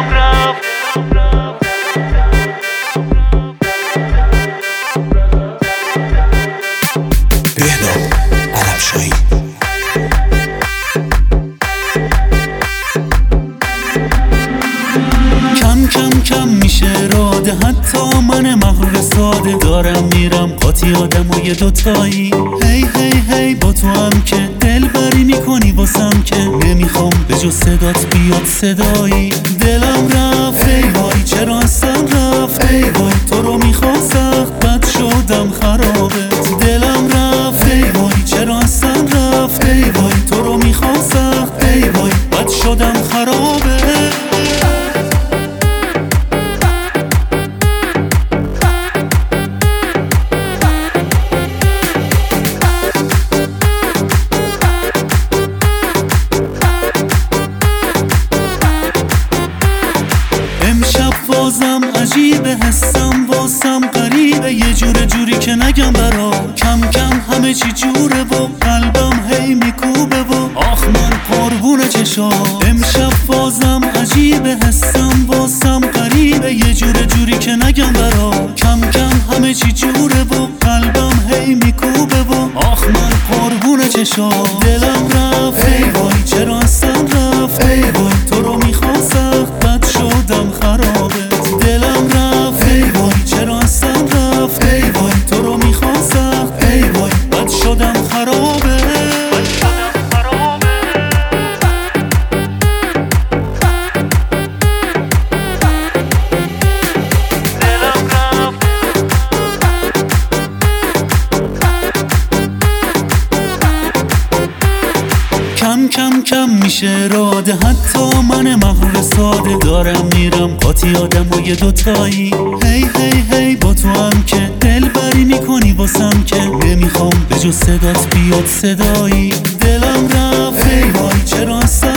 کم میشه راده، حتی من مغرور ساده دارم میرم قاطی آدم و یه دوتایی. هی هی هی با تو هم که دل بری میکنی واسم که نمیخوام به جز صدات بیاد صدایی. دلم رفت ای وای چرا اصلا رفت، ای وای تو رو میخوام سخت بد شدم خرابت. دلم رفت ای وای چرا اصلا رفت، ای وای تو رو میخوام سخت، ای وای بد شدم خرابت. بازم عجیبه حسم واسم غریبه، یه جوری که نگم برا. کم کم همه چی جوره و قلبم هی میکوبه و آخ من قربون چشام. امشب بازم عجیبه حسم واسم غریبه، یه جوری که نگم برا. کم کم همه چی جوره و قلبم هی میکوبه و آخ من قربون چشام. دلم رفت ای وای چرا اصلا رفت، ای وای تو رو میخوام سخت بد شدم خرابه. دلم رفت ای وای چرا اصلا رفت، ای وای تو رو میخوام سخت، ای وای بد شدم خرابه. کم میشه راده، حتی من مغرور ساده دارم میرم قاطی آدم و یه دوتایی. هی هی هی با تو هم که دل بری میکنی واسم که نمیخوام به جز صدات بیاد صدایی. دلم رفت ای وای چرا اصلا